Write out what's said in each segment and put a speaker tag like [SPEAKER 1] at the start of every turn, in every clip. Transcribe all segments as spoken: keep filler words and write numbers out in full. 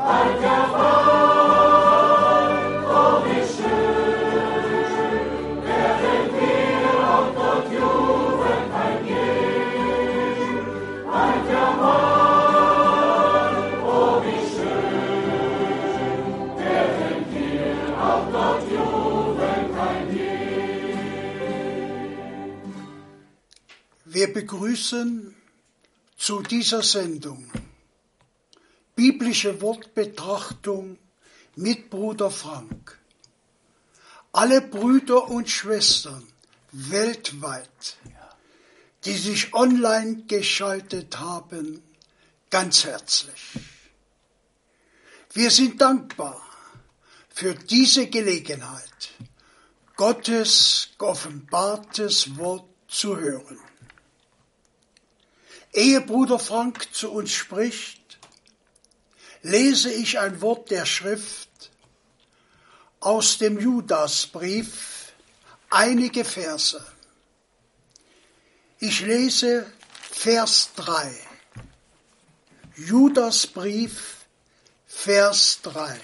[SPEAKER 1] Wir begrüßen zu dieser Sendung biblische Wortbetrachtung mit Bruder Frank. Alle Brüder und Schwestern weltweit, die sich online geschaltet haben, ganz herzlich. Wir sind dankbar für diese Gelegenheit, Gottes geoffenbartes Wort zu hören. Ehe Bruder Frank zu uns spricht, lese ich ein Wort der Schrift aus dem Judasbrief, einige Verse. Ich lese Vers drei. Judasbrief, Vers drei.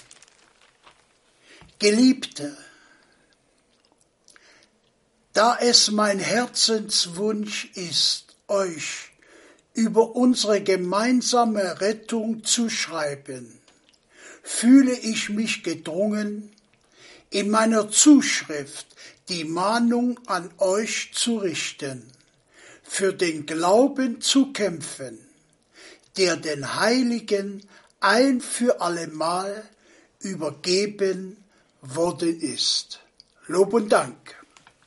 [SPEAKER 1] Geliebte, da es mein Herzenswunsch ist, euch über unsere gemeinsame Rettung zu schreiben, fühle ich mich gedrungen, in meiner Zuschrift die Mahnung an euch zu richten, für den Glauben zu kämpfen, der den Heiligen ein für allemal übergeben worden ist. Lob und Dank.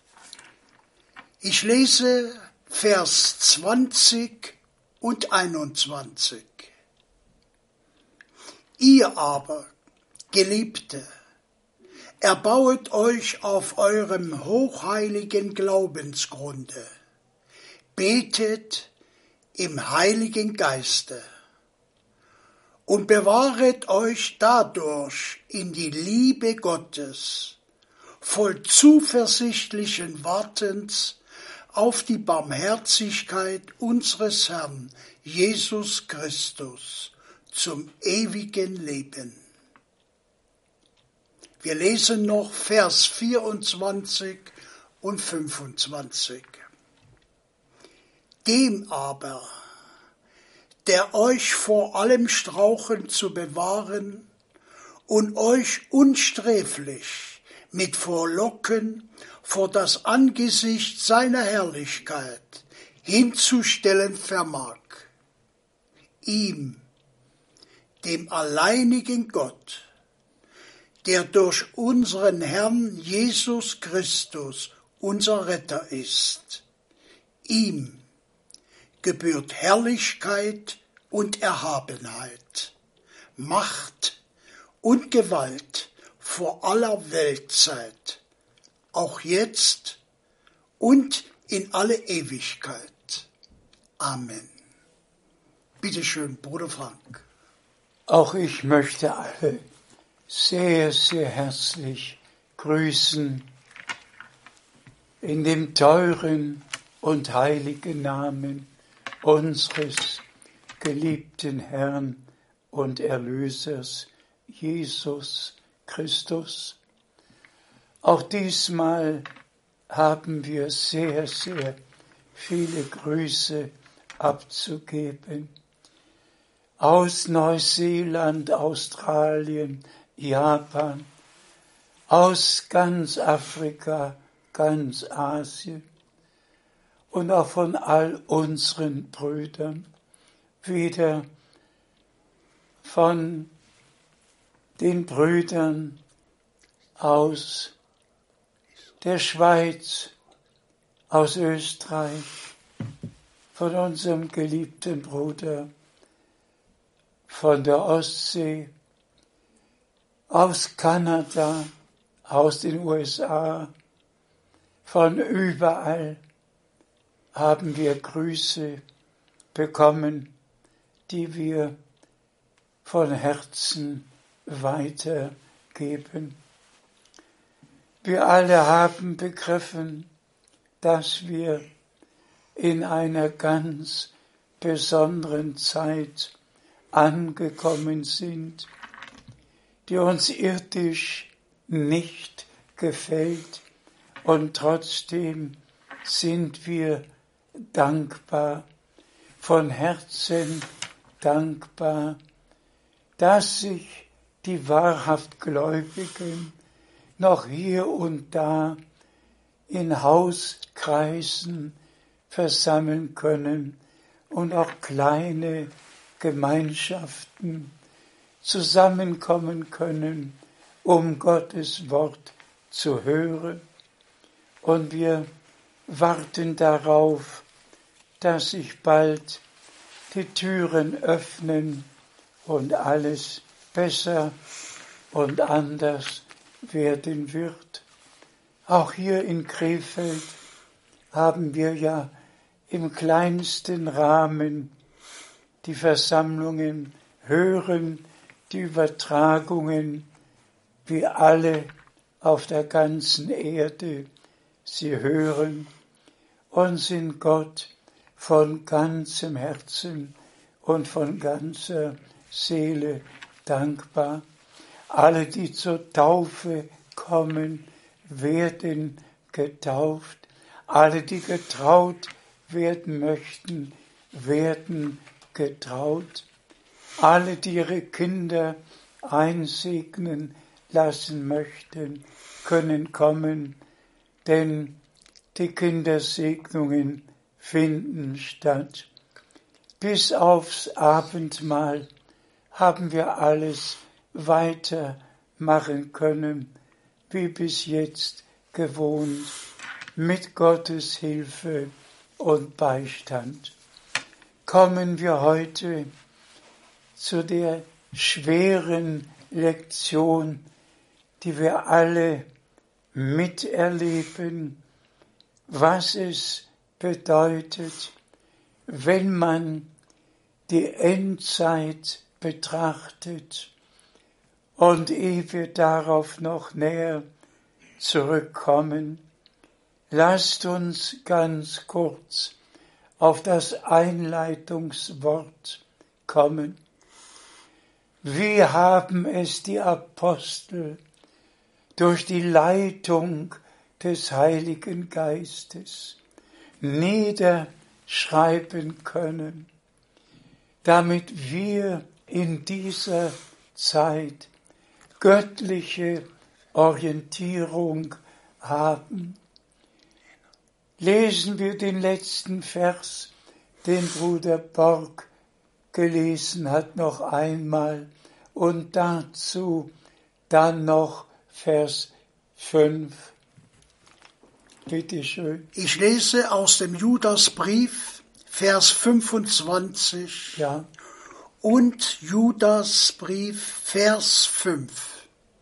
[SPEAKER 1] Ich lese Vers zwanzig und einundzwanzig. Ihr aber, Geliebte, erbauet euch auf eurem hochheiligen Glaubensgrunde, betet im Heiligen Geiste und bewahret euch dadurch in die Liebe Gottes, voll zuversichtlichen Wartens auf die Barmherzigkeit unseres Herrn Jesus Christus zum ewigen Leben. Wir lesen noch Vers vierundzwanzig und fünfundzwanzig. Dem aber, der euch vor allem Strauchen zu bewahren und euch unsträflich mit Vorlocken vor das Angesicht seiner Herrlichkeit hinzustellen vermag. Ihm, dem alleinigen Gott, der durch unseren Herrn Jesus Christus unser Retter ist, ihm gebührt Herrlichkeit und Erhabenheit, Macht und Gewalt vor aller Weltzeit, auch jetzt und in alle Ewigkeit. Amen. Bitte schön, Bruder Frank.
[SPEAKER 2] Auch ich möchte alle sehr, sehr herzlich grüßen in dem teuren und heiligen Namen unseres geliebten Herrn und Erlösers Jesus Christus. Auch diesmal haben wir sehr, sehr viele Grüße abzugeben. Aus Neuseeland, Australien, Japan, aus ganz Afrika, ganz Asien und auch von all unseren Brüdern, wieder von den Brüdern aus der Schweiz, aus Österreich, von unserem geliebten Bruder, von der Ostsee, aus Kanada, aus den U S A, von überall haben wir Grüße bekommen, die wir von Herzen weitergeben. Wir alle haben begriffen, dass wir in einer ganz besonderen Zeit angekommen sind, die uns irdisch nicht gefällt, und trotzdem sind wir dankbar, von Herzen dankbar, dass sich die wahrhaft Gläubigen noch hier und da in Hauskreisen versammeln können und auch kleine Gemeinschaften zusammenkommen können, um Gottes Wort zu hören. Und wir warten darauf, dass sich bald die Türen öffnen und alles besser und anders werden wird. Auch hier in Krefeld haben wir ja im kleinsten Rahmen die Versammlungen hören, die Übertragungen, wie alle auf der ganzen Erde sie hören und sind Gott von ganzem Herzen und von ganzer Seele dankbar. Alle, die zur Taufe kommen, werden getauft. Alle, die getraut werden möchten, werden getraut. Alle, die ihre Kinder einsegnen lassen möchten, können kommen, denn die Kindersegnungen finden statt. Bis aufs Abendmahl haben wir alles weitermachen können, wie bis jetzt gewohnt, mit Gottes Hilfe und Beistand. Kommen wir heute zu der schweren Lektion, die wir alle miterleben, was es bedeutet, wenn man die Endzeit betrachtet. Und ehe wir darauf noch näher zurückkommen, lasst uns ganz kurz auf das Einleitungswort kommen. Wie haben es die Apostel durch die Leitung des Heiligen Geistes niederschreiben können, damit wir in dieser Zeit göttliche Orientierung haben. Lesen wir den letzten Vers, den Bruder Borg gelesen hat, noch einmal und dazu dann noch Vers fünf. Bitte schön.
[SPEAKER 1] Ich lese aus dem Judasbrief, Vers fünfundzwanzig.
[SPEAKER 2] Ja.
[SPEAKER 1] Und Judasbrief, Vers fünf.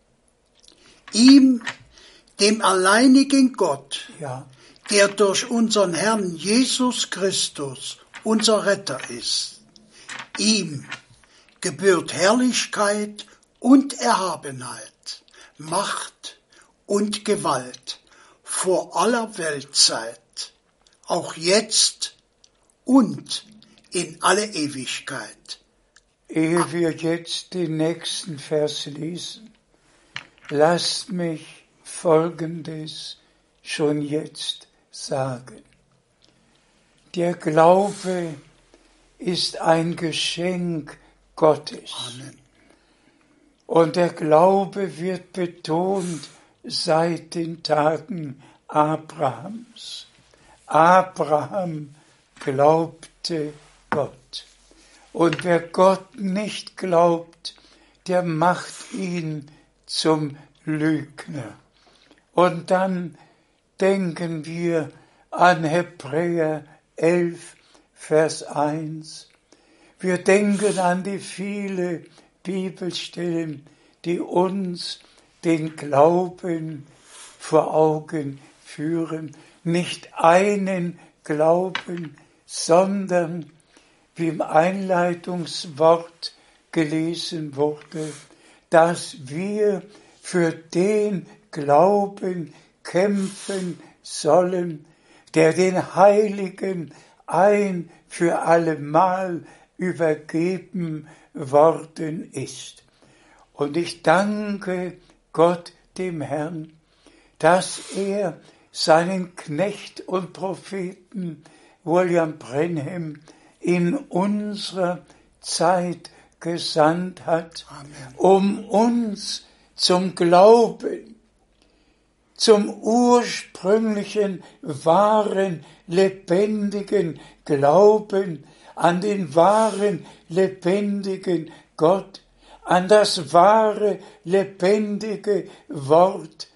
[SPEAKER 1] Ihm, dem alleinigen Gott,
[SPEAKER 2] Ja.
[SPEAKER 1] der durch unseren Herrn Jesus Christus unser Retter ist, ihm gebührt Herrlichkeit und Erhabenheit, Macht und Gewalt vor aller Weltzeit, auch jetzt und in alle Ewigkeit.
[SPEAKER 2] Ehe wir jetzt den nächsten Vers lesen, lasst mich Folgendes schon jetzt sagen. Der Glaube ist ein Geschenk Gottes.
[SPEAKER 1] Amen.
[SPEAKER 2] Und der Glaube wird betont seit den Tagen Abrahams. Abraham glaubte Gott. Und wer Gott nicht glaubt, der macht ihn zum Lügner. Und dann denken wir an Hebräer elf, Vers eins. Wir denken an die viele Bibelstellen, die uns den Glauben vor Augen führen. Nicht einen Glauben, sondern, wie im Einleitungswort gelesen wurde, dass wir für den Glauben kämpfen sollen, der den Heiligen ein für allemal übergeben worden ist. Und ich danke Gott, dem Herrn, dass er seinen Knecht und Propheten William Branham in unserer Zeit gesandt hat, Amen. Um uns zum Glauben, zum ursprünglichen, wahren, lebendigen Glauben an den wahren, lebendigen Gott, an das wahre, lebendige Wort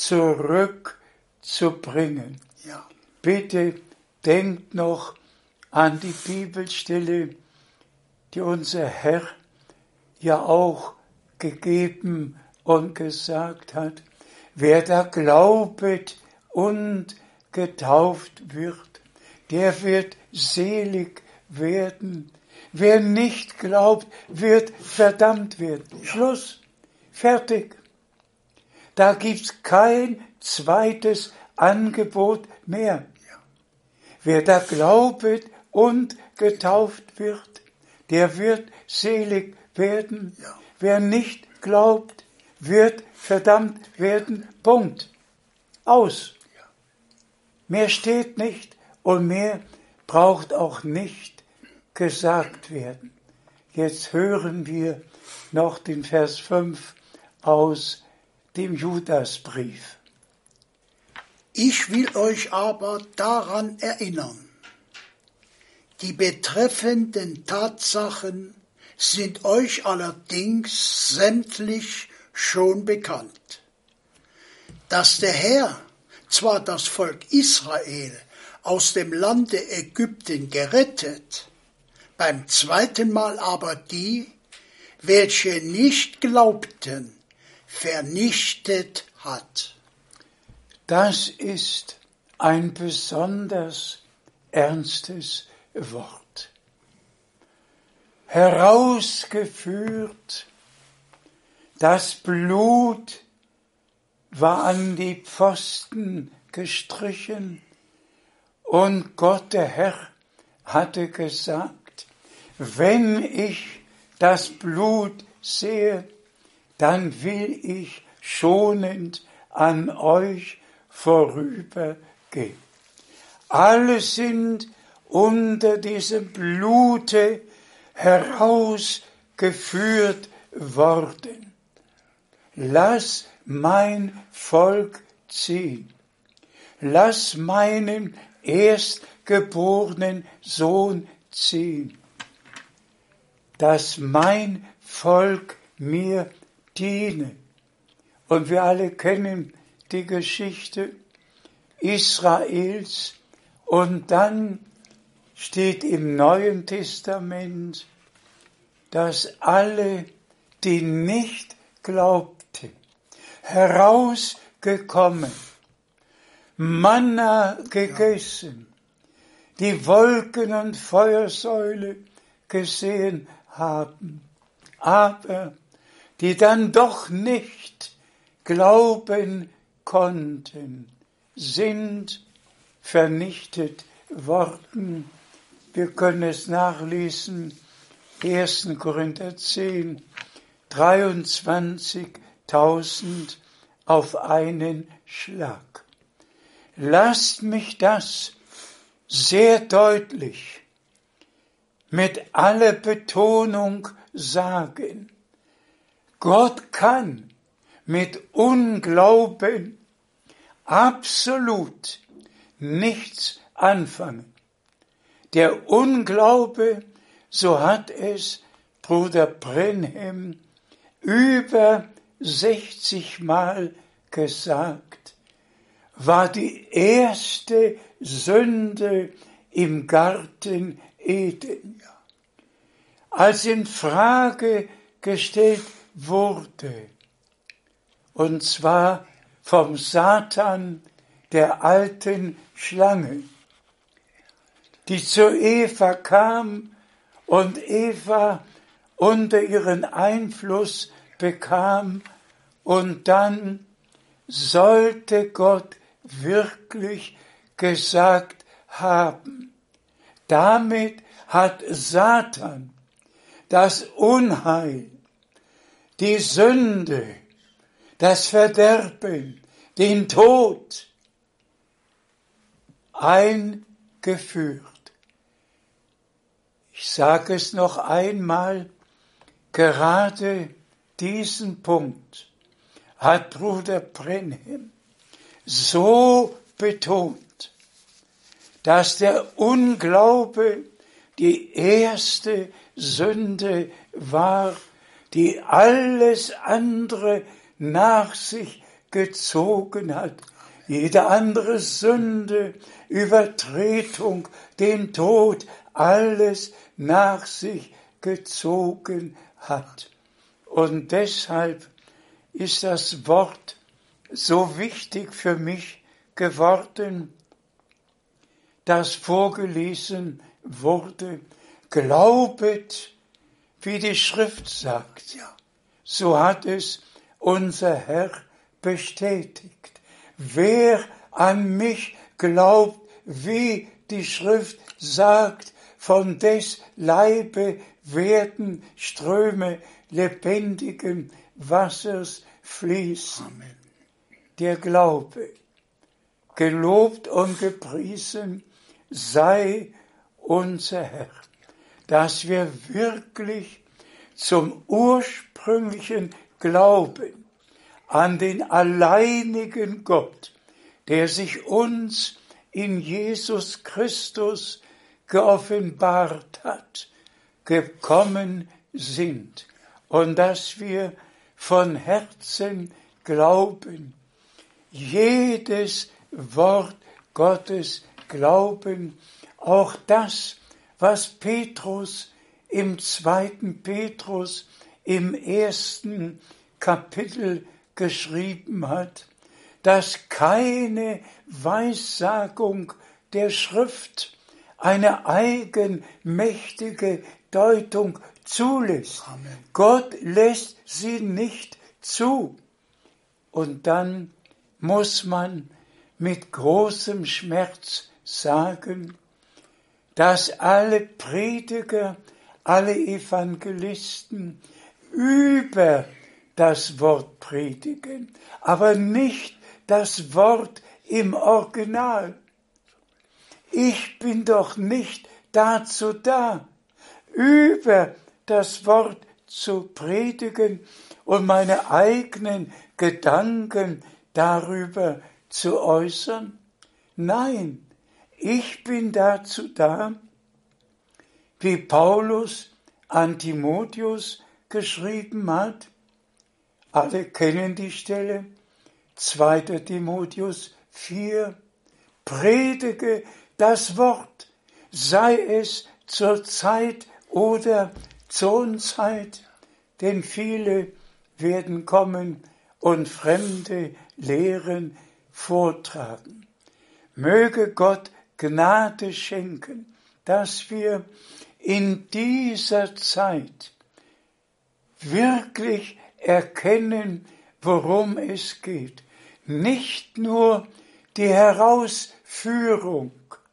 [SPEAKER 2] zurückzubringen.
[SPEAKER 1] Ja.
[SPEAKER 2] Bitte denkt noch an die Bibelstelle, die unser Herr ja auch gegeben und gesagt hat. Wer da glaubet und getauft wird, der wird selig werden. Wer nicht glaubt, wird verdammt werden. Ja. Schluss. Fertig. Da gibt's kein zweites Angebot mehr. Ja. Wer da glaubet und getauft wird, der wird selig werden. Ja. Wer nicht glaubt, wird verdammt werden. Punkt. Aus. Ja. Mehr steht nicht und mehr braucht auch nicht gesagt werden. Jetzt hören wir noch den Vers fünf aus dem Judasbrief.
[SPEAKER 1] Ich will euch aber daran erinnern, die betreffenden Tatsachen sind euch allerdings sämtlich schon bekannt, dass der Herr zwar das Volk Israel aus dem Lande Ägypten gerettet, beim zweiten Mal aber die, welche nicht glaubten, vernichtet hat.
[SPEAKER 2] Das ist ein besonders ernstes Wort. Herausgeführt, das Blut war an die Pfosten gestrichen und Gott, der Herr, hatte gesagt, wenn ich das Blut sehe, dann will ich schonend an euch vorübergehen. Alle sind unter diesem Blute herausgeführt worden. Lass mein Volk ziehen. Lass meinen erstgeborenen Sohn ziehen, dass mein Volk mir diene. Und wir alle kennen die Geschichte Israels. Und dann steht im Neuen Testament, dass alle, die nicht glaubten, herausgekommen, Manna gegessen, die Wolken- und Feuersäule gesehen haben, aber die dann doch nicht glauben konnten, sind vernichtet worden. Wir können es nachlesen, erster Korinther zehn, dreiundzwanzigtausend auf einen Schlag. Lasst mich das sehr deutlich mit aller Betonung sagen. Gott kann mit Unglauben absolut nichts anfangen. Der Unglaube, so hat es Bruder Branham über sechzig Mal gesagt, war die erste Sünde im Garten Eden. Als in Frage gestellt wurde, und zwar vom Satan, der alten Schlange, die zu Eva kam und Eva unter ihren Einfluss bekam, und dann sollte Gott wirklich gesagt haben, damit hat Satan das Unheil, die Sünde, das Verderben, den Tod eingeführt. Ich sage es noch einmal, gerade diesen Punkt hat Bruder Branham so betont, dass der Unglaube die erste Sünde war, die alles andere nach sich gezogen hat. Jede andere Sünde, Übertretung, den Tod, alles nach sich gezogen hat. Und deshalb ist das Wort so wichtig für mich geworden, das vorgelesen wurde. Glaubet, wie die Schrift sagt.
[SPEAKER 1] Ja.
[SPEAKER 2] So hat es unser Herr bestätigt. Wer an mich glaubt, wie die Schrift sagt, von des Leibe werden Ströme lebendigen Wassers fließen.
[SPEAKER 1] Amen.
[SPEAKER 2] Der Glaube, gelobt und gepriesen sei unser Herr, dass wir wirklich zum ursprünglichen Glauben an den alleinigen Gott, der sich uns in Jesus Christus geoffenbart hat, gekommen sind und dass wir von Herzen glauben, jedes Wort Gottes glauben, auch das, was Petrus im zweiten Petrus im ersten Kapitel geschrieben hat, dass keine Weissagung der Schrift eine eigenmächtige Deutung zulässt.
[SPEAKER 1] Amen.
[SPEAKER 2] Gott lässt sie nicht zu. Und dann muss man mit großem Schmerz sagen, dass alle Prediger, alle Evangelisten über das Wort predigen, aber nicht das Wort im Original. Ich bin doch nicht dazu da, über das Wort zu predigen und meine eigenen Gedanken darüber zu äußern. Nein, ich bin dazu da, wie Paulus an Timotheus geschrieben hat. Alle kennen die Stelle, zweiter Timotheus vier. Predige das Wort, sei es zur Zeit oder zur Unzeit, denn viele werden kommen und fremde Lehren vortragen. Möge Gott Gnade schenken, dass wir in dieser Zeit wirklich erkennen, worum es geht. Nicht nur die Herausführung,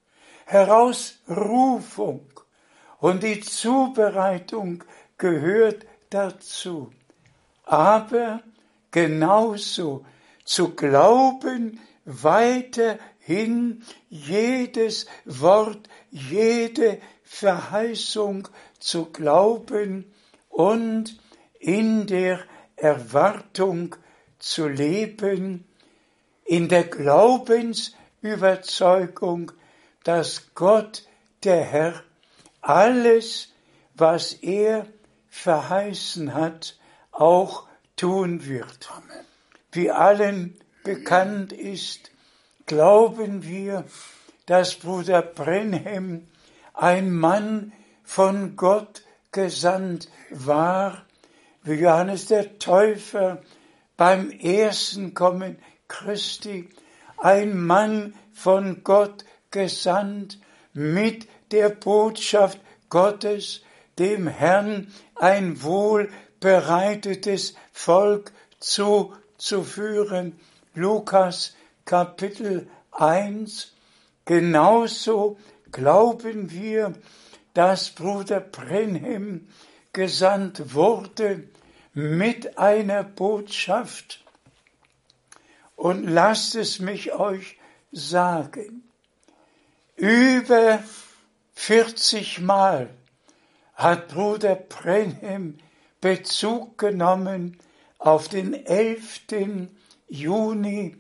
[SPEAKER 2] Herausrufung und die Zubereitung gehört dazu, aber genauso zu glauben, weiterhin jedes Wort, jede Verheißung zu glauben und in der Erwartung zu leben, in der Glaubensüberzeugung, dass Gott, der Herr, alles, was er verheißen hat, auch tun wird.
[SPEAKER 1] Amen.
[SPEAKER 2] Wie allen bekannt ist, glauben wir, dass Bruder Branham ein Mann von Gott gesandt war, wie Johannes der Täufer beim ersten Kommen Christi, ein Mann von Gott gesandt mit der Botschaft Gottes, dem Herrn ein wohlbereitetes Volk zuzuführen. Lukas Kapitel eins. Genauso glauben wir, dass Bruder Brenhem gesandt wurde mit einer Botschaft. Und lasst es mich euch sagen, über vierzig Mal hat Bruder Brenhem Bezug genommen auf den elften Juni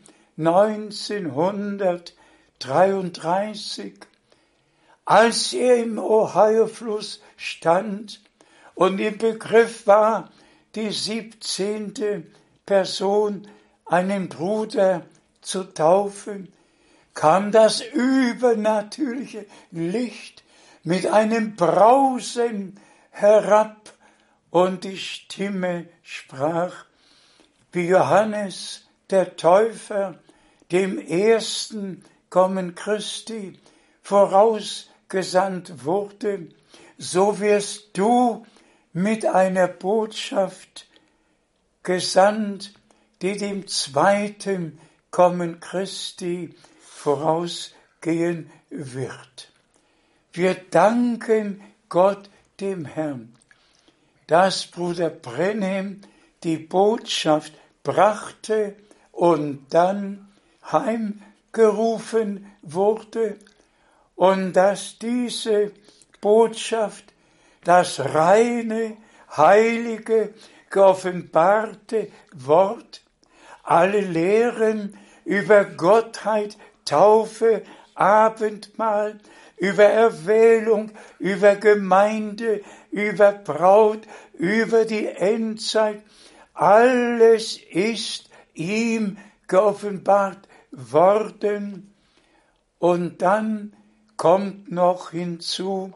[SPEAKER 2] neunzehnhundertdreiunddreißig, als er im Ohio-Fluss stand und im Begriff war, die siebzehnte Person, einen Bruder zu taufen, kam das übernatürliche Licht mit einem Brausen herab und die Stimme sprach, wie Johannes der Täufer dem ersten Kommen Christi vorausgesandt wurde, so wirst du mit einer Botschaft gesandt, die dem zweiten Kommen Christi vorausgehen wird. Wir danken Gott, dem Herrn, dass Bruder Brenhem die Botschaft brachte und dann heimgerufen wurde und dass diese Botschaft, das reine, heilige, geoffenbarte Wort, alle Lehren über Gottheit, Taufe, Abendmahl, über Erwählung, über Gemeinde, über Braut, über die Endzeit, alles ist ihm geoffenbart worden. Und dann kommt noch hinzu,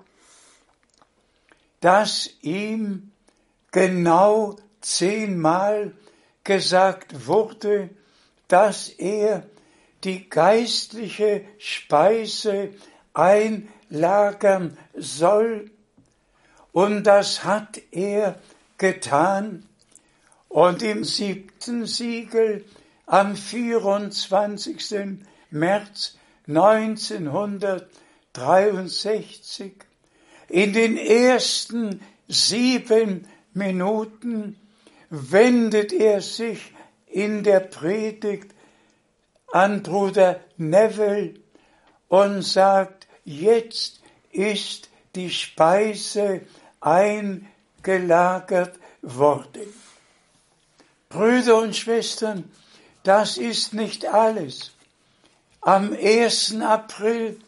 [SPEAKER 2] dass ihm genau zehnmal gesagt wurde, dass er die geistliche Speise einlagern soll. Und das hat er getan. Und im siebten Siegel am vierundzwanzigsten März neunzehnhundertdreiundsechzig, in den ersten sieben Minuten, wendet er sich in der Predigt an Bruder Neville und sagt, jetzt ist die Speise eingelagert worden. Brüder und Schwestern, das ist nicht alles. Am ersten April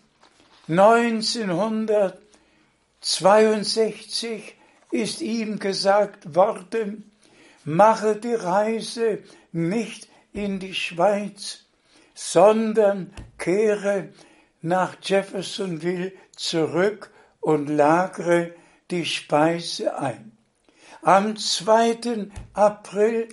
[SPEAKER 2] neunzehnhundertzweiundsechzig ist ihm gesagt worden, mache die Reise nicht in die Schweiz, sondern kehre nach Jeffersonville zurück und lagere die Speise ein. Am zweiten April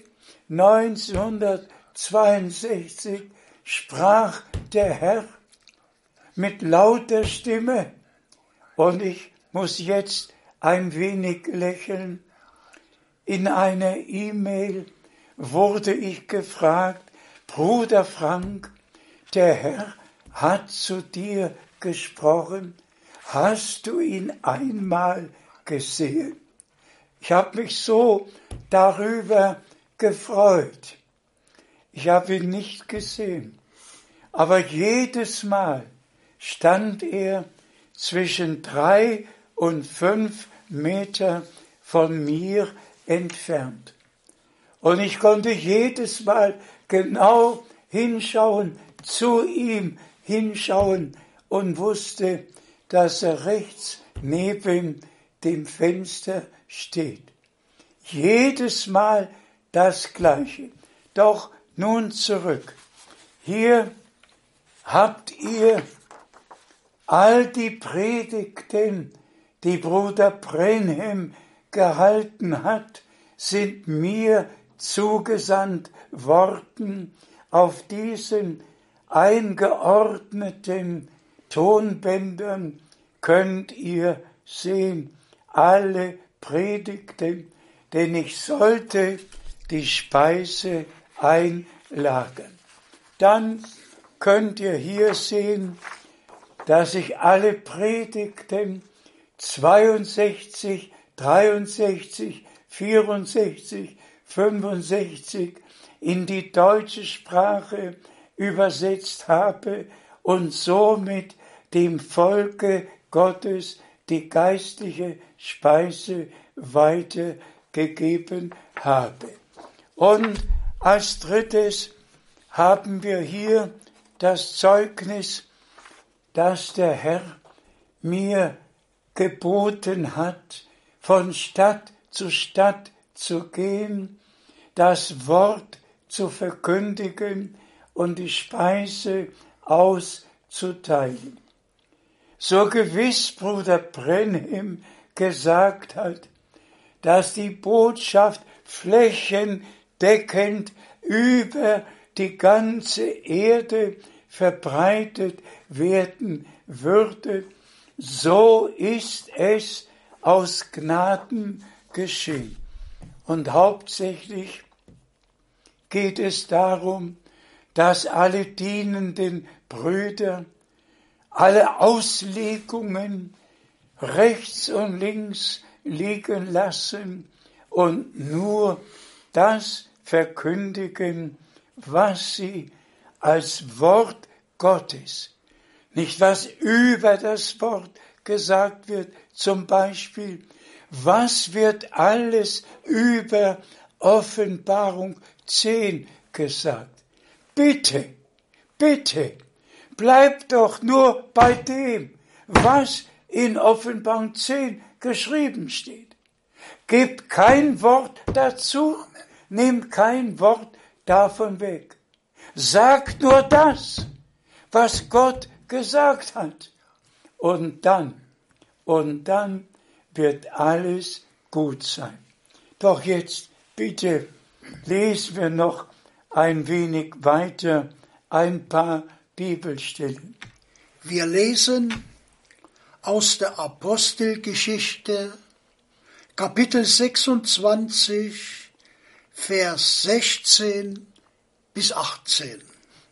[SPEAKER 2] neunzehnhundertzweiundsechzig sprach der Herr mit lauter Stimme, und ich muss jetzt ein wenig lächeln. In einer E-Mail wurde ich gefragt, Bruder Frank, der Herr hat zu dir gesprochen, hast du ihn einmal gesehen? Ich habe mich so darüber gefreut. Ich habe ihn nicht gesehen, aber jedes Mal stand er zwischen drei und fünf Meter von mir entfernt. Und ich konnte jedes Mal genau hinschauen, zu ihm hinschauen und wusste, dass er rechts neben dem Fenster steht. Jedes Mal das Gleiche. Doch nun zurück. Hier habt ihr all die Predigten, die Bruder Brenhem gehalten hat, sind mir zugesandt worden. Auf diesen eingeordneten Tonbändern könnt ihr sehen, alle Predigten, denn ich sollte die Speise einlagern. Dann könnt ihr hier sehen, dass ich alle Predigten, zweiundsechzig, dreiundsechzig, vierundsechzig, fünfundsechzig in die deutsche Sprache übersetzt habe und somit dem Volke Gottes die geistliche Speise weitergegeben habe. Und als drittes haben wir hier das Zeugnis, dass der Herr mir geboten hat, von Stadt zu Stadt zu gehen, das Wort zu verkündigen und die Speise auszuteilen. So gewiss Bruder Branham gesagt hat, dass die Botschaft flächendeckend über die ganze Erde verbreitet werden würde, so ist es aus Gnaden geschehen. Und hauptsächlich geht es darum, dass alle dienenden Brüder alle Auslegungen rechts und links liegen lassen und nur das verkündigen, was sie als Wort Gottes, nicht was über das Wort gesagt wird, zum Beispiel, was wird alles über Offenbarung zehn gesagt? Bitte, bitte, bleib doch nur bei dem, was in Offenbarung zehn geschrieben steht. Gib kein Wort dazu, nimm kein Wort davon weg. Sag nur das, was Gott gesagt hat. Und dann, und dann wird alles gut sein. Doch jetzt bitte lesen wir noch ein wenig weiter ein paar Bibelstellen.
[SPEAKER 1] Wir lesen aus der Apostelgeschichte, Kapitel sechsundzwanzig, Vers sechzehn bis achtzehn.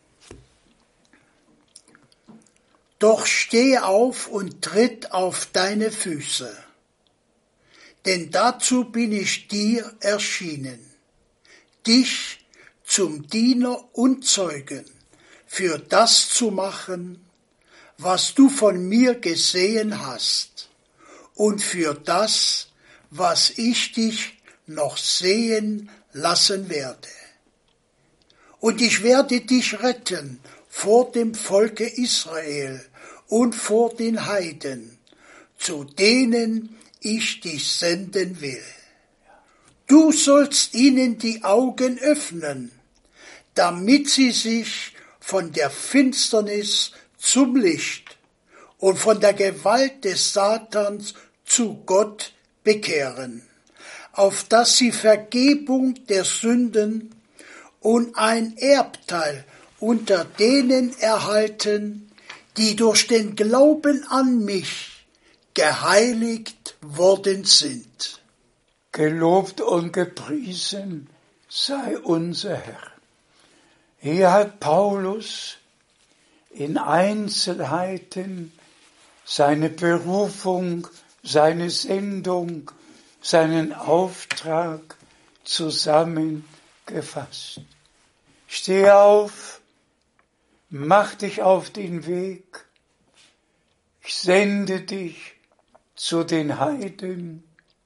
[SPEAKER 1] Doch steh auf und tritt auf deine Füße, denn dazu bin ich dir erschienen, dich zum Diener und Zeugen für das zu machen, was du von mir gesehen hast, und für das, was ich dich noch sehen lassen werde. Und ich werde dich retten vor dem Volke Israel und vor den Heiden, zu denen ich dich senden will. Du sollst ihnen die Augen öffnen, damit sie sich von der Finsternis zum Licht und von der Gewalt des Satans zu Gott bekehren, auf dass sie Vergebung der Sünden und ein Erbteil unter denen erhalten, die durch den Glauben an mich geheiligt worden sind.
[SPEAKER 2] Gelobt und gepriesen sei unser Herr. Hier hat Paulus in Einzelheiten seine Berufung, seine Sendung, seinen Auftrag zusammengefasst. Steh auf, mach dich auf den Weg, ich sende dich zu den Heiden,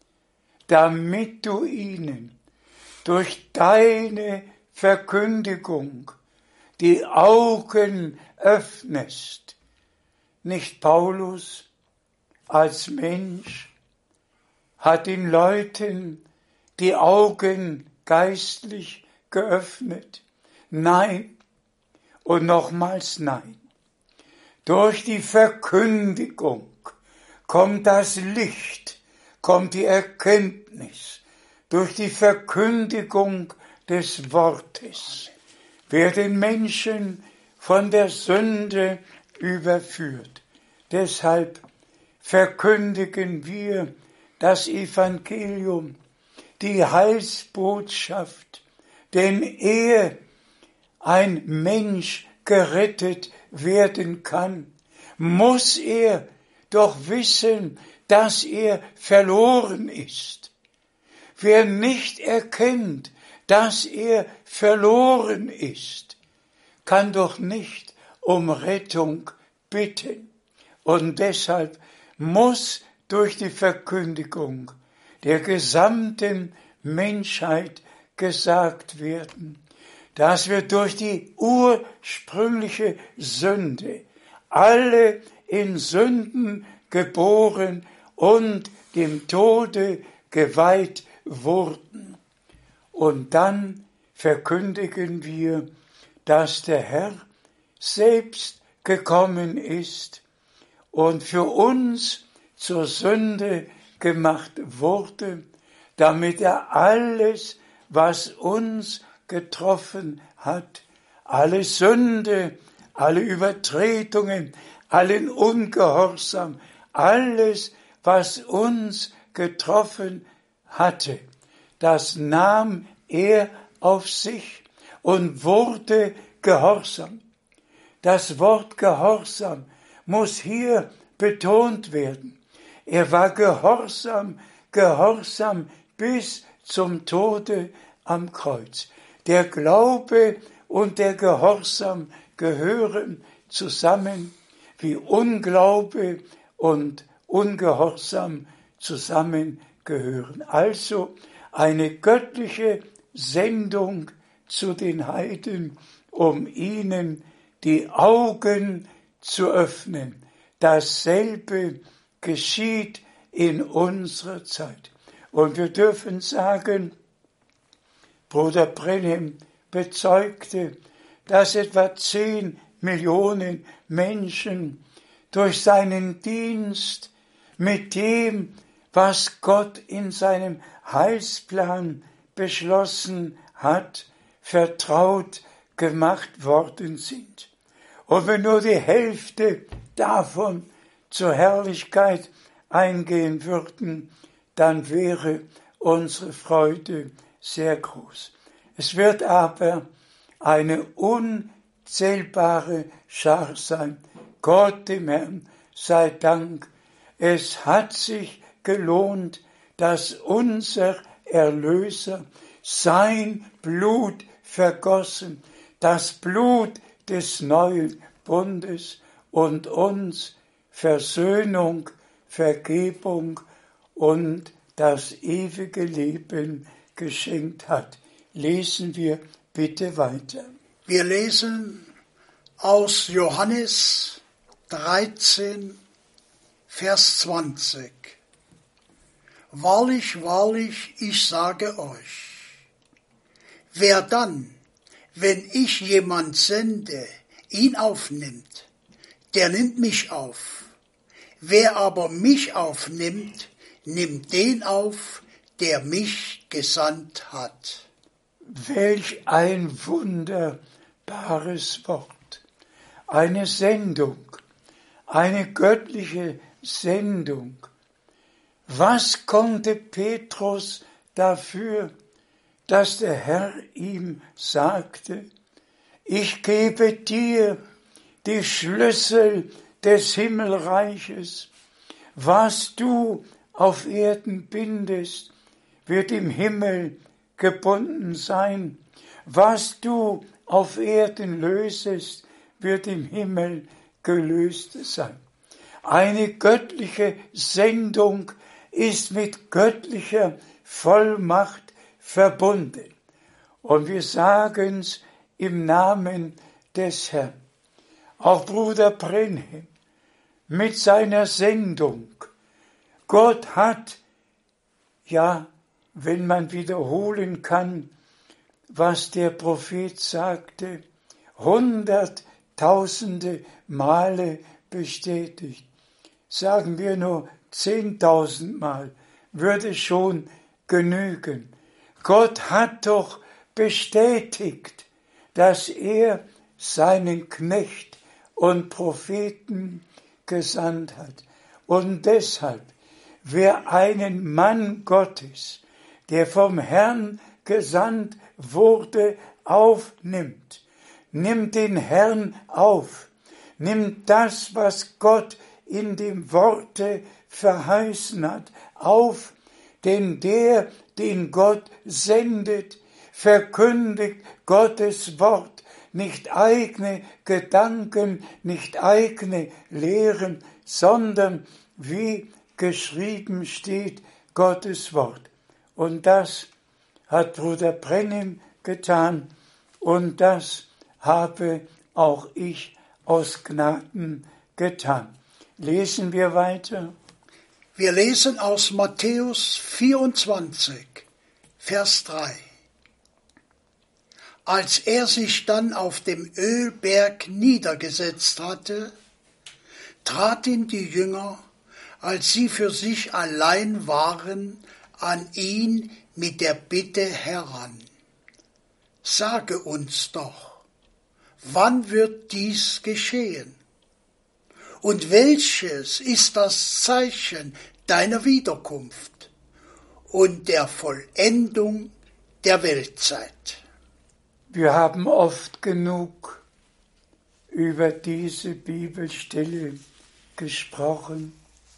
[SPEAKER 2] damit du ihnen durch deine Verkündigung die Augen öffnest. Nicht Paulus als Mensch hat den Leuten die Augen geistlich geöffnet. Nein und nochmals nein. Durch die Verkündigung kommt das Licht, kommt die Erkenntnis. Durch die Verkündigung des Wortes werden Menschen von der Sünde überführt. Deshalb verkündigen wir das Evangelium, die Heilsbotschaft, denn ehe ein Mensch gerettet werden kann, muss er doch wissen, dass er verloren ist. Wer nicht erkennt, dass er verloren ist, kann doch nicht um Rettung bitten. Und deshalb muss durch die Verkündigung der gesamten Menschheit gesagt werden, dass wir durch die ursprüngliche Sünde alle in Sünden geboren und dem Tode geweiht wurden. Und dann verkündigen wir, dass der Herr selbst gekommen ist und für uns zur Sünde gemacht wurde, damit er alles, was uns getroffen hat, alle Sünde, alle Übertretungen, allen Ungehorsam, alles, was uns getroffen hatte, das nahm er auf sich und wurde gehorsam. Das Wort Gehorsam muss hier betont werden. Er war gehorsam, gehorsam bis zum Tode am Kreuz. Der Glaube und der Gehorsam gehören zusammen, wie Unglaube und Ungehorsam zusammengehören. Also eine göttliche Sendung zu den Heiden, um ihnen die Augen zu öffnen. Dasselbe geschieht in unserer Zeit. Und wir dürfen sagen, Bruder Brenhem bezeugte, dass etwa zehn Millionen Menschen durch seinen Dienst mit dem, was Gott in seinem Heilsplan beschlossen hat, vertraut gemacht worden sind. Und wenn nur die Hälfte davon zur Herrlichkeit eingehen würden, dann wäre unsere Freude sehr groß. Es wird aber eine unzählbare Schar sein. Gott dem Herrn sei Dank. Es hat sich gelohnt, dass unser Erlöser sein Blut vergossen, das Blut des neuen Bundes und uns Versöhnung, Vergebung und das ewige Leben geschenkt hat. Lesen wir bitte weiter.
[SPEAKER 1] Wir lesen aus Johannes dreizehn, Vers zwanzig. Wahrlich, wahrlich, ich sage euch, wer dann, wenn ich jemand sende, ihn aufnimmt, der nimmt mich auf. Wer aber mich aufnimmt, nimmt den auf, der mich gesandt hat.
[SPEAKER 2] Welch ein wunderbares Wort. Eine Sendung, eine göttliche Sendung. Was konnte Petrus dafür, dass der Herr ihm sagte, ich gebe dir die Schlüssel des Himmelreiches. Was du auf Erden bindest, wird im Himmel gebunden sein. Was du auf Erden lösest, wird im Himmel gelöst sein. Eine göttliche Sendung ist mit göttlicher Vollmacht verbunden. Und wir sagen's im Namen des Herrn. Auch Bruder Brenhem mit seiner Sendung. Gott hat, ja, wenn man wiederholen kann, was der Prophet sagte, hunderttausende Male bestätigt. Sagen wir nur zehntausend Mal, würde schon genügen. Gott hat doch bestätigt, dass er seinen Knecht und Propheten gesandt hat. Und deshalb, wer einen Mann Gottes, der vom Herrn gesandt wurde, aufnimmt, nimmt den Herrn auf, nimmt das, was Gott in dem Worte verheißen hat. Auf, denn der, den Gott sendet, verkündigt Gottes Wort, nicht eigene Gedanken, nicht eigene Lehren, sondern wie geschrieben steht, Gottes Wort. Und das hat Bruder Brennim getan und das habe auch ich aus Gnaden getan. Lesen wir weiter.
[SPEAKER 1] Wir lesen aus Matthäus vierundzwanzig, Vers drei. Als er sich dann auf dem Ölberg niedergesetzt hatte, traten die Jünger, als sie für sich allein waren, an ihn mit der Bitte heran: Sage uns doch, wann wird dies geschehen? Und welches ist das Zeichen deiner Wiederkunft und der Vollendung der Weltzeit?
[SPEAKER 2] Wir haben oft genug über diese Bibelstelle gesprochen.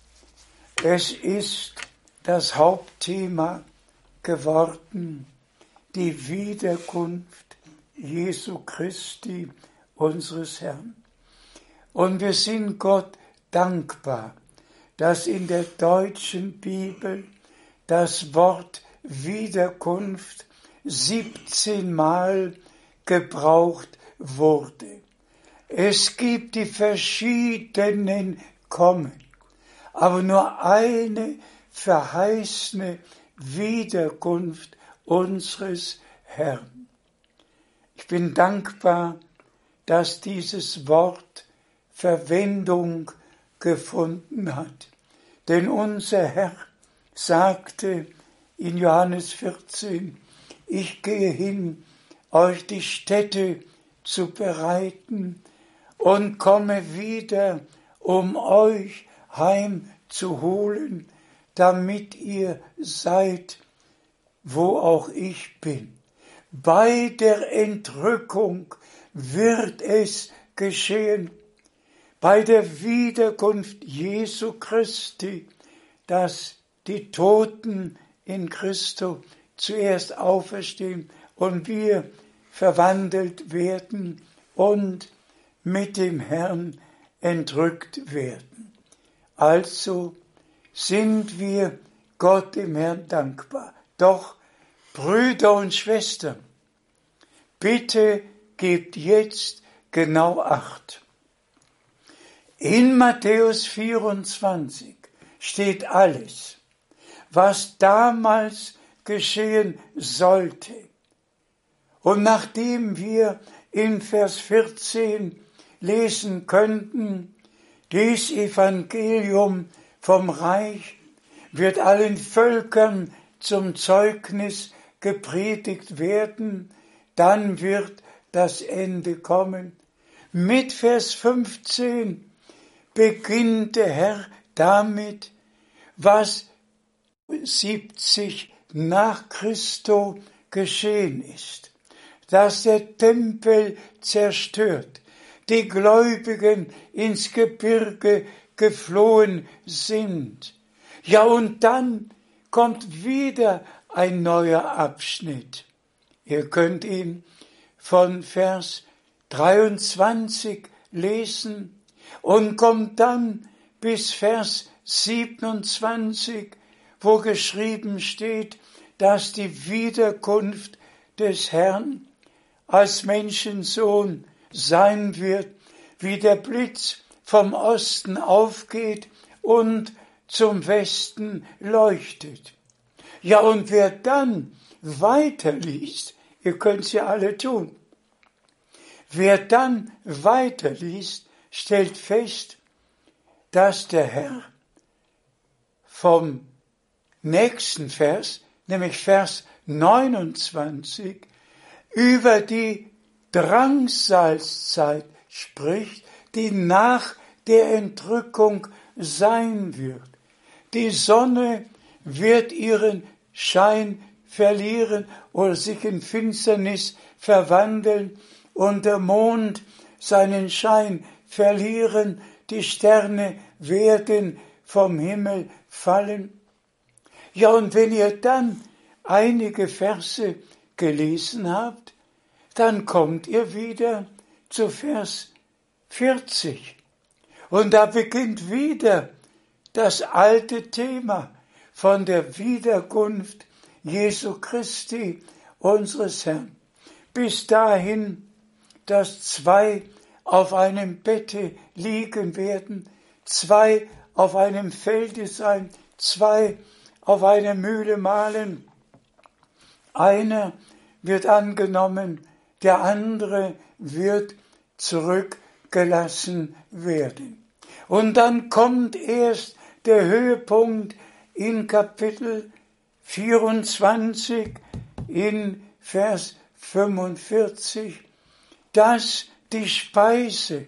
[SPEAKER 2] Es ist das Hauptthema geworden, die Wiederkunft Jesu Christi, unseres Herrn. Und wir sind Gott dankbar, dass in der deutschen Bibel das Wort Wiederkunft siebzehnmal gebraucht wurde. Es gibt die verschiedenen Kommen, aber nur eine verheißene Wiederkunft unseres Herrn. Ich bin dankbar, dass dieses Wort Verwendung gefunden hat. Denn unser Herr sagte in Johannes vierzehn, ich gehe hin, euch die Stätte zu bereiten und komme wieder, um euch heimzuholen, damit ihr seid, wo auch ich bin. Bei der Entrückung wird es geschehen, bei der Wiederkunft Jesu Christi, dass die Toten in Christo zuerst auferstehen und wir verwandelt werden und mit dem Herrn entrückt werden. Also sind wir Gott dem Herrn dankbar. Doch, Brüder und Schwestern, bitte gebt jetzt genau Acht. In Matthäus vierundzwanzig steht alles, was damals geschehen sollte. Und nachdem wir in Vers vierzehn lesen könnten, dies Evangelium vom Reich wird allen Völkern zum Zeugnis gepredigt werden, dann wird das Ende kommen. Mit Vers fünfzehn beginnt der Herr damit, was siebzig nach Christo geschehen ist, dass der Tempel zerstört, die Gläubigen ins Gebirge geflohen sind. Ja, und dann kommt wieder ein neuer Abschnitt. Ihr könnt ihn von Vers dreiundzwanzig lesen und kommt dann bis Vers siebenundzwanzig, wo geschrieben steht, dass die Wiederkunft des Herrn als Menschensohn sein wird, wie der Blitz vom Osten aufgeht und zum Westen leuchtet. Ja, und wer dann weiterliest, ihr könnt's ja alle tun, wer dann weiterliest, stellt fest, dass der Herr vom nächsten Vers, nämlich Vers neunundzwanzig, über die Drangsalzzeit spricht, die nach der Entrückung sein wird. Die Sonne wird ihren Schein verlieren oder sich in Finsternis verwandeln und der Mond seinen Schein verlieren, die Sterne werden vom Himmel fallen. Ja, und wenn ihr dann einige Verse gelesen habt, dann kommt ihr wieder zu Vers vierzig. Und da beginnt wieder das alte Thema von der Wiederkunft Jesu Christi, unseres Herrn. Bis dahin, dass zwei auf einem Bette liegen werden, zwei auf einem Felde sein, zwei auf einer Mühle mahlen. Einer wird angenommen, der andere wird zurückgelassen werden. Und dann kommt erst der Höhepunkt in Kapitel vierundzwanzig, in Vers fünfundvierzig, dass die Speise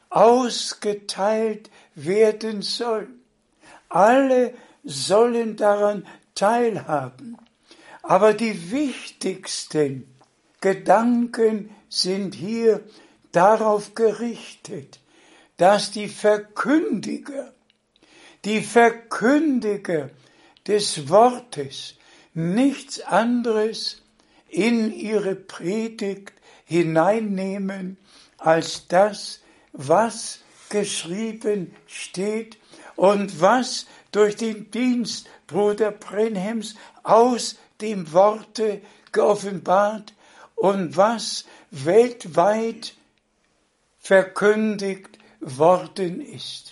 [SPEAKER 2] ausgeteilt werden soll. Alle sollen daran teilhaben. Aber die wichtigsten Gedanken sind hier darauf gerichtet, dass die Verkündiger, die Verkündiger des Wortes nichts anderes in ihre Predigt hineinnehmen als das, was geschrieben steht und was durch den Dienst Bruder Brenhems aus dem Worte geoffenbart und was weltweit verkündigt worden ist.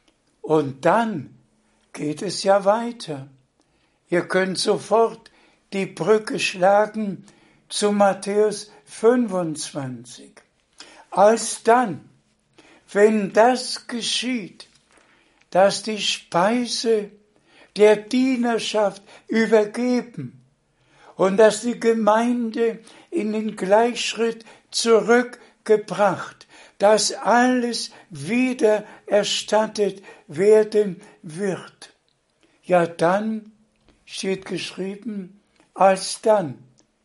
[SPEAKER 2] Und dann geht es ja weiter. Ihr könnt sofort die Brücke schlagen zu Matthäus fünfundzwanzig. Alsdann, wenn das geschieht, dass die Speise der Dienerschaft übergeben und dass die Gemeinde in den Gleichschritt zurückgebracht, dass alles wieder erstattet werden wird. Ja, dann steht geschrieben, alsdann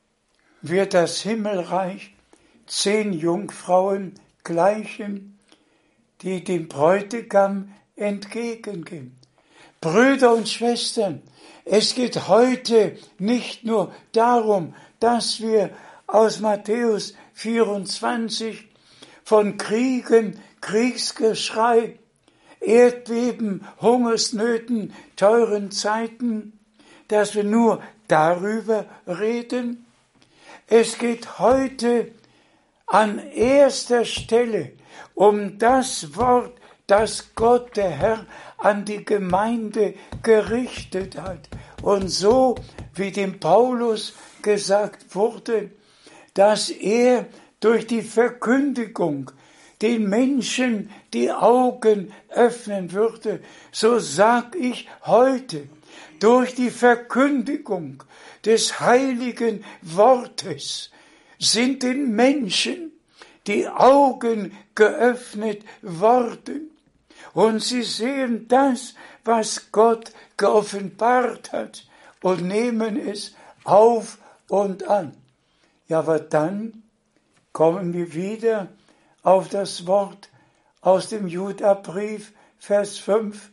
[SPEAKER 2] wird das Himmelreich zehn Jungfrauen gleichen, die dem Bräutigam entgegengehen. Brüder und Schwestern, es geht heute nicht nur darum, dass wir aus Matthäus vierundzwanzig von Kriegen, Kriegsgeschrei, Erdbeben, Hungersnöten, teuren Zeiten, dass wir nur darüber reden. Es geht heute an erster Stelle um das Wort, das Gott, der Herr, an die Gemeinde gerichtet hat. Und so, wie dem Paulus gesagt wurde, dass er durch die Verkündigung den Menschen die Augen öffnen würde, so sag ich heute, durch die Verkündigung des heiligen Wortes sind den Menschen die Augen geöffnet worden. Und sie sehen das, was Gott geoffenbart hat, und nehmen es auf und an. Ja, aber dann kommen wir wieder auf das Wort aus dem Judabrief, Vers fünf,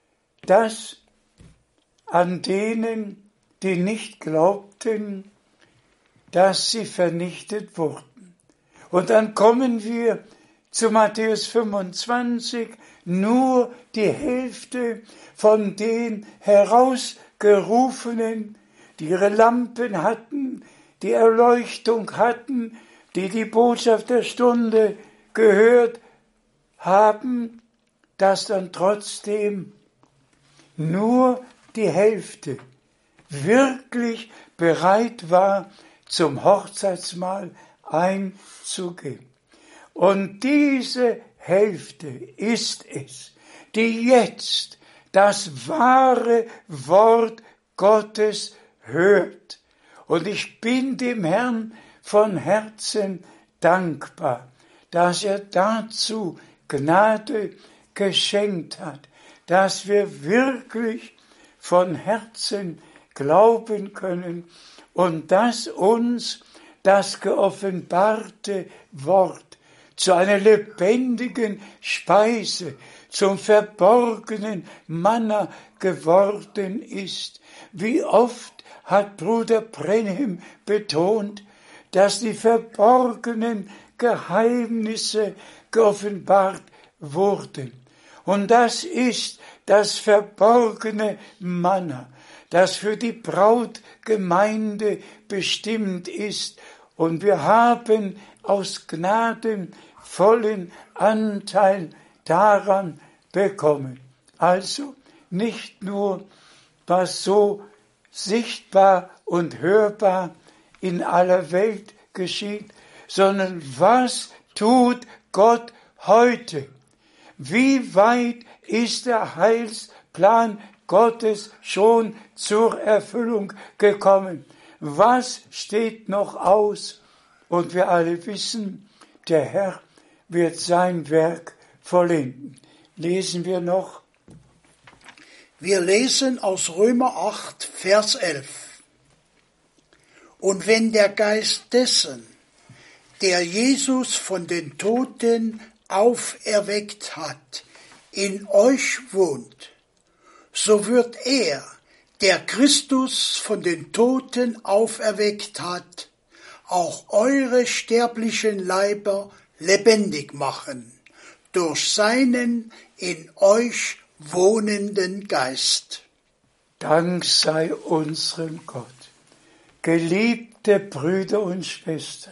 [SPEAKER 2] dass an denen, die nicht glaubten, dass sie vernichtet wurden. Und dann kommen wir zu Matthäus fünfundzwanzig, nur die Hälfte von den Herausgerufenen, die ihre Lampen hatten, die Erleuchtung hatten, die die Botschaft der Stunde gehört haben, dass dann trotzdem nur die Hälfte wirklich bereit war, zum Hochzeitsmahl einzugehen. Und diese Hälfte ist es, die jetzt das wahre Wort Gottes hört. Und ich bin dem Herrn von Herzen dankbar, dass er dazu Gnade geschenkt hat, dass wir wirklich von Herzen glauben können und dass uns das geoffenbarte Wort zu einer lebendigen Speise, zum verborgenen Manna geworden ist. Wie oft hat Bruder Brenhem betont, dass die verborgenen Geheimnisse geoffenbart wurden. Und das ist das verborgene Manna, das für die Brautgemeinde bestimmt ist. Und wir haben aus Gnaden vollen Anteil daran bekommen. Also nicht nur, was so sichtbar und hörbar in aller Welt geschieht, sondern was tut Gott heute? Wie weit ist der Heilsplan Gottes schon zur Erfüllung gekommen? Was steht noch aus? Und wir alle wissen, der Herr wird sein Werk vollenden. Lesen wir noch.
[SPEAKER 1] Wir lesen aus Römer acht, Vers elf. Und wenn der Geist dessen, der Jesus von den Toten auferweckt hat, in euch wohnt, so wird er, der Christus von den Toten auferweckt hat, auch eure sterblichen Leiber lebendig machen, durch seinen in euch wohnenden Geist.
[SPEAKER 2] Dank sei unserem Gott. Geliebte Brüder und Schwestern,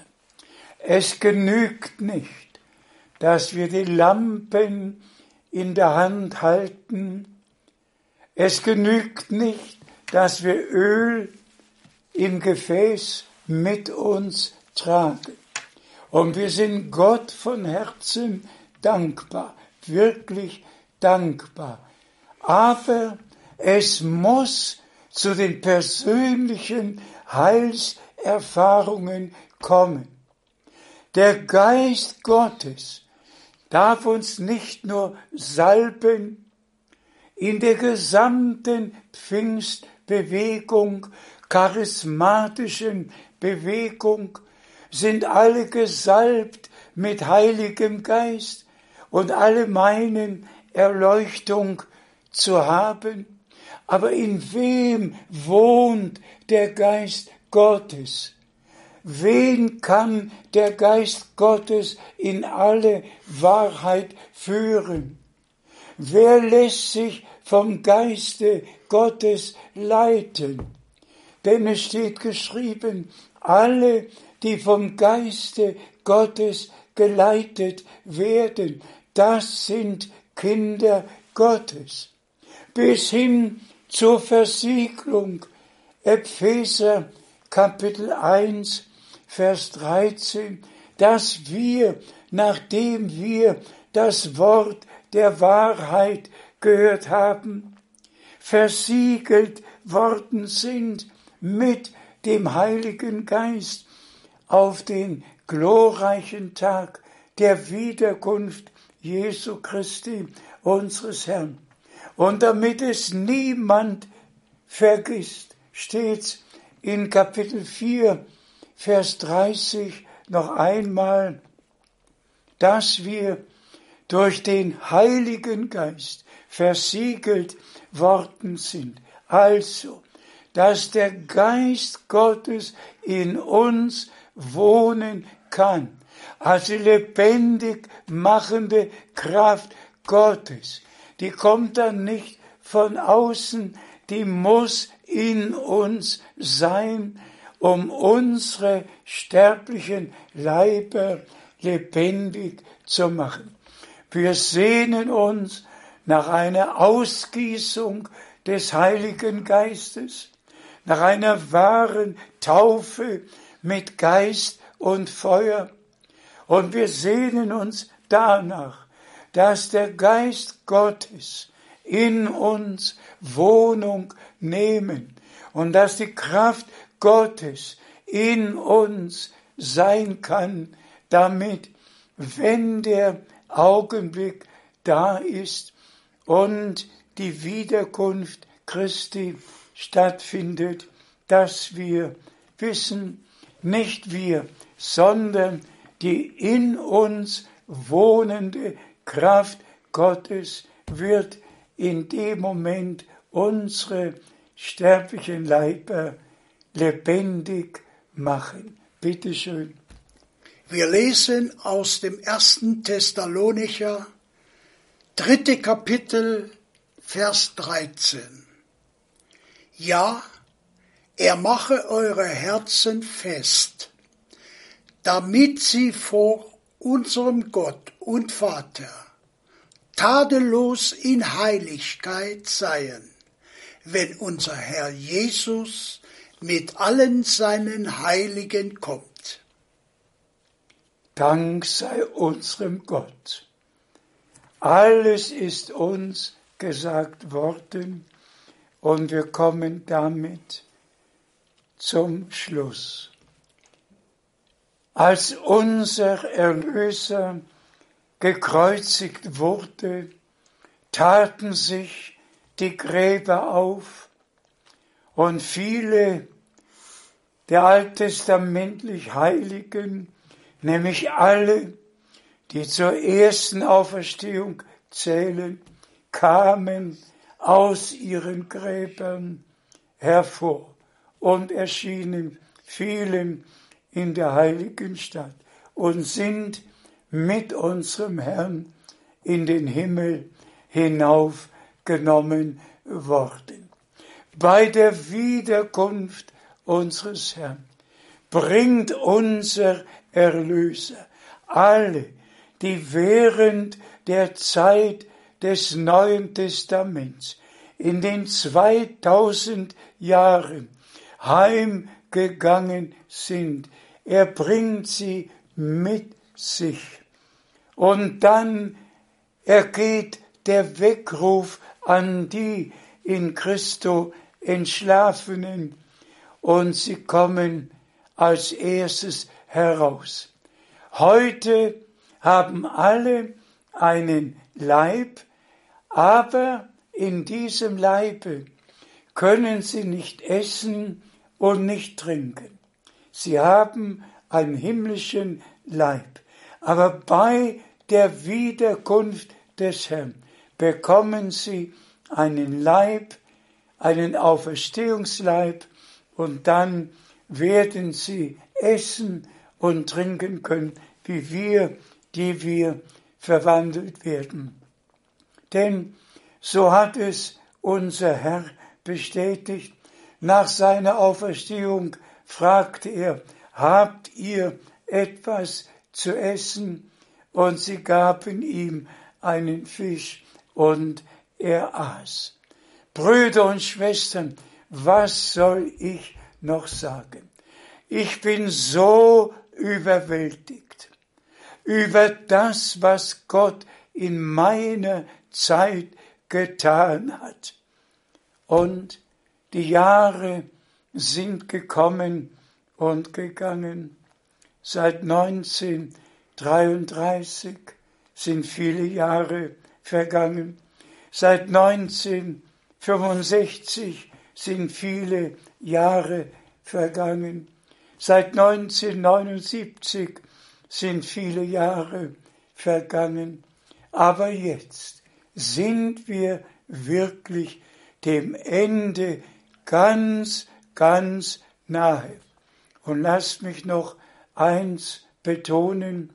[SPEAKER 2] es genügt nicht, dass wir die Lampen in der Hand halten. Es genügt nicht, dass wir Öl im Gefäß mit uns tragen. Und wir sind Gott von Herzen dankbar, wirklich dankbar. Aber es muss zu den persönlichen Heilserfahrungen kommen. Der Geist Gottes darf uns nicht nur salben, in der gesamten Pfingstbewegung, charismatischen Bewegung, sind alle gesalbt mit Heiligem Geist und alle meinen Erleuchtung zu haben. Aber in wem wohnt der Geist Gottes? Wen kann der Geist Gottes in alle Wahrheit führen? Wer lässt sich vom Geiste Gottes leiten? Denn es steht geschrieben, alle, die vom Geiste Gottes geleitet werden, das sind Kinder Gottes. Bis hin zur Versiegelung. Epheser Kapitel eins, Vers dreizehn, dass wir, nachdem wir das Wort der Wahrheit gehört haben, versiegelt worden sind mit dem Heiligen Geist auf den glorreichen Tag der Wiederkunft Jesu Christi, unseres Herrn. Und damit es niemand vergisst, steht's in Kapitel vier, Vers dreißig noch einmal, dass wir durch den Heiligen Geist versiegelt worden sind. Also, dass der Geist Gottes in uns wohnen kann. Also lebendig machende Kraft Gottes. Die kommt dann nicht von außen, die muss in uns sein, um unsere sterblichen Leiber lebendig zu machen. Wir sehnen uns nach einer Ausgießung des Heiligen Geistes, nach einer wahren Taufe mit Geist und Feuer. Und wir sehnen uns danach, dass der Geist Gottes in uns Wohnung nehmen und dass die Kraft Gottes in uns sein kann, damit, wenn der Augenblick da ist und die Wiederkunft Christi stattfindet, dass wir wissen, nicht wir, sondern die in uns wohnende Kraft Gottes wird in dem Moment unsere sterblichen Leiber lebendig machen. Bitte schön.
[SPEAKER 1] Wir lesen aus dem ersten Thessalonicher, dritte Kapitel, Vers dreizehn. Ja, er mache eure Herzen fest, damit sie vor unserem Gott und Vater tadellos in Heiligkeit seien, wenn unser Herr Jesus mit allen seinen Heiligen kommt.
[SPEAKER 2] Dank sei unserem Gott. Alles ist uns gesagt worden und wir kommen damit zum Schluss. Als unser Erlöser gekreuzigt wurde, taten sich die Gräber auf und viele der alttestamentlich Heiligen, nämlich alle, die zur ersten Auferstehung zählen, kamen aus ihren Gräbern hervor und erschienen vielen in der heiligen Stadt und sind mit unserem Herrn in den Himmel hinaufgenommen worden. Bei der Wiederkunft unseres Herrn bringt unser Erlöser alle, die während der Zeit des Neuen Testaments in den zweitausend Jahren heimgegangen sind. Er bringt sie mit sich. Und dann ergeht der Weckruf an die in Christo Entschlafenen und sie kommen als erstes heraus. Heute haben alle einen Leib, aber in diesem Leibe können sie nicht essen und nicht trinken. Sie haben einen himmlischen Leib, aber bei der Wiederkunft des Herrn bekommen sie einen Leib, einen Auferstehungsleib und dann werden sie essen und trinken können, wie wir, die wir verwandelt werden. Denn so hat es unser Herr bestätigt. Nach seiner Auferstehung fragte er, habt ihr etwas zu essen? Und sie gaben ihm einen Fisch und er aß. Brüder und Schwestern, was soll ich noch sagen? Ich bin so überwältigt über das, was Gott in meiner Zeit getan hat. Und die Jahre sind gekommen und gegangen. Seit neunzehnhundertdreiunddreißig sind viele Jahre vergangen. Seit neunzehnhundertfünfundsechzig sind viele Jahre vergangen. Seit neunzehnhundertneunundsiebzig sind viele Jahre vergangen. Aber jetzt sind wir wirklich dem Ende ganz, ganz nahe. Und lasst mich noch eins betonen.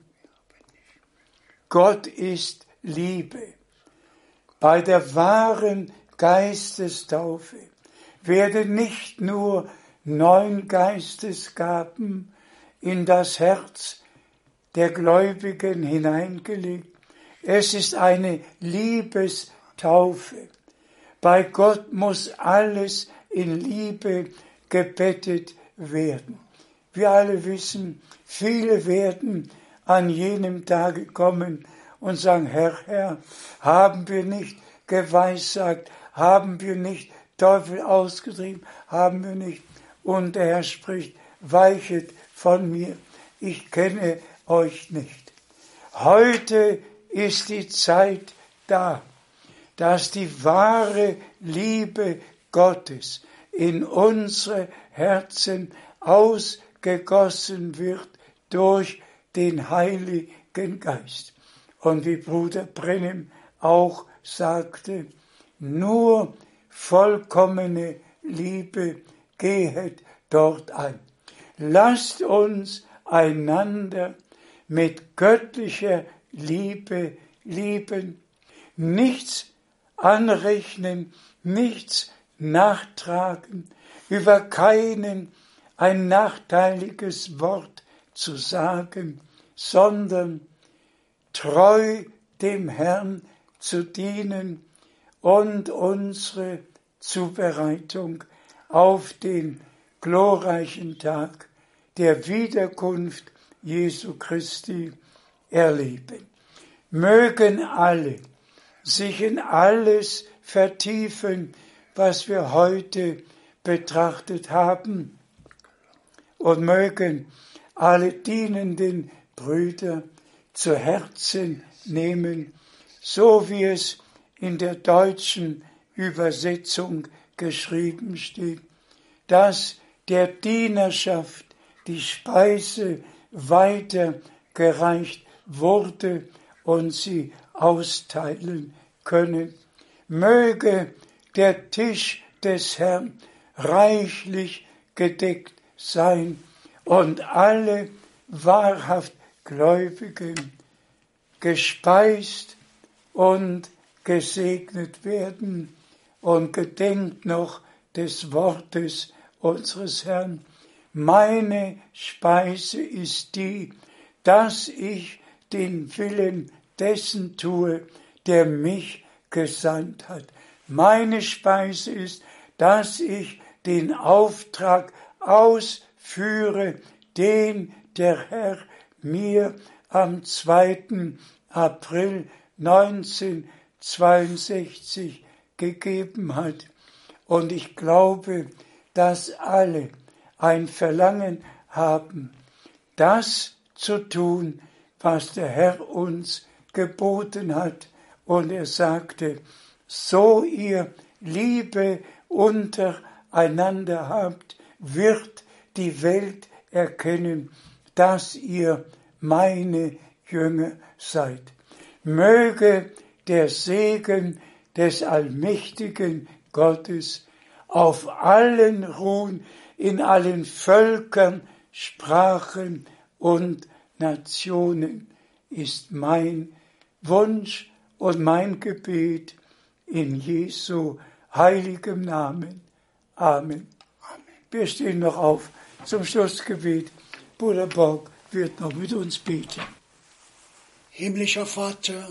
[SPEAKER 2] Gott ist Liebe. Bei der wahren Geistestaufe werden nicht nur neun Geistesgaben in das Herz der Gläubigen hineingelegt. Es ist eine Liebestaufe. Bei Gott muss alles in Liebe gebettet werden. Wir alle wissen, viele werden an jenem Tage kommen und sagen, Herr, Herr, haben wir nicht geweissagt, haben wir nicht Teufel ausgetrieben, haben wir nicht. Und der Herr spricht, weichet von mir, ich kenne euch nicht. Heute ist die Zeit da, dass die wahre Liebe Gottes in unsere Herzen ausgegossen wird durch den Heiligen Geist. Und wie Bruder Brennim auch sagte, nur vollkommene Liebe gehet dort ein. Lasst uns einander mit göttlicher Liebe lieben, nichts anrechnen, nichts nachtragen, über keinen ein nachteiliges Wort zu sagen, sondern treu dem Herrn zu dienen und unsere Zubereitung auf den glorreichen Tag der Wiederkunft Jesu Christi erleben. Mögen alle sich in alles vertiefen, was wir heute betrachtet haben, und mögen alle dienenden Brüder zu Herzen nehmen, so wie es in der deutschen Übersetzung geschrieben steht, dass der Dienerschaft die Speise weitergereicht wurde und sie austeilen können. Möge der Tisch des Herrn reichlich gedeckt sein und alle wahrhaft Gläubigen gespeist und gesegnet werden, und gedenkt noch des Wortes unseres Herrn. Meine Speise ist die, dass ich den Willen dessen tue, der mich gesandt hat. Meine Speise ist, dass ich den Auftrag ausführe, den der Herr mir am zweiten April neunzehnhundertzweiundsechzig gegeben hat. Und ich glaube, dass alle ein Verlangen haben, das zu tun, was der Herr uns geboten hat. Und er sagte, so ihr Liebe untereinander habt, wird die Welt erkennen, dass ihr meine Jünger seid. Möge der Segen des allmächtigen Gottes auf allen ruhen, in allen Völkern, Sprachen und Nationen, ist mein Wunsch und mein Gebet in Jesu heiligem Namen. Amen. Amen. Wir stehen noch auf zum Schlussgebet. Bruder Borg wird noch mit uns beten.
[SPEAKER 1] Himmlischer Vater,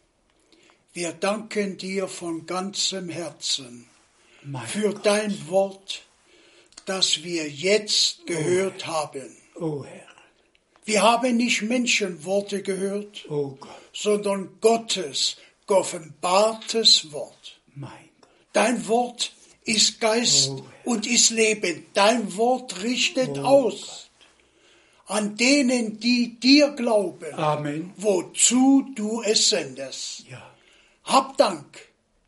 [SPEAKER 1] wir danken dir von ganzem Herzen mein für Gott. Dein Wort, das wir jetzt gehört oh, haben.
[SPEAKER 2] Oh Herr.
[SPEAKER 1] Wir haben nicht Menschenworte gehört,
[SPEAKER 2] oh Gott.
[SPEAKER 1] sondern Gottes geoffenbartes Wort.
[SPEAKER 2] Mein Gott.
[SPEAKER 1] Dein Wort ist Geist oh, und ist Leben. Dein Wort richtet
[SPEAKER 2] oh,
[SPEAKER 1] aus.
[SPEAKER 2] Gott.
[SPEAKER 1] An denen, die dir glauben,
[SPEAKER 2] Amen.
[SPEAKER 1] Wozu du es sendest.
[SPEAKER 2] Ja.
[SPEAKER 1] Hab Dank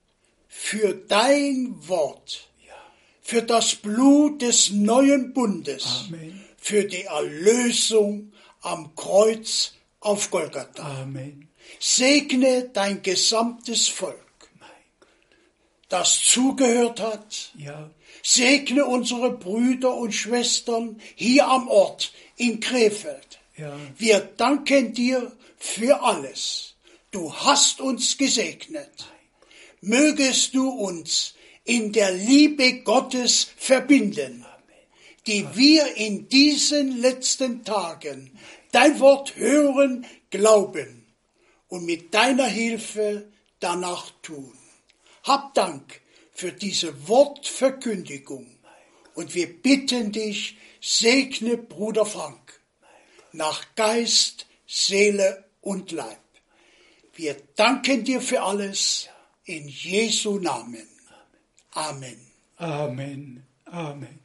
[SPEAKER 1] für dein Wort,
[SPEAKER 2] ja.
[SPEAKER 1] für das Blut des neuen Bundes,
[SPEAKER 2] Amen.
[SPEAKER 1] Für die Erlösung am Kreuz auf Golgatha.
[SPEAKER 2] Amen.
[SPEAKER 1] Segne dein gesamtes Volk,
[SPEAKER 2] mein Gott.
[SPEAKER 1] Das zugehört hat.
[SPEAKER 2] Ja.
[SPEAKER 1] Segne unsere Brüder und Schwestern hier am Ort in Krefeld.
[SPEAKER 2] Ja.
[SPEAKER 1] Wir danken dir für alles. Du hast uns gesegnet. Mögest du uns in der Liebe Gottes verbinden, die wir in diesen letzten Tagen dein Wort hören, glauben und mit deiner Hilfe danach tun. Hab Dank für diese Wortverkündigung und wir bitten dich, segne Bruder Frank nach Geist, Seele und Leib. Wir danken dir für alles in Jesu Namen. Amen.
[SPEAKER 2] Amen. Amen.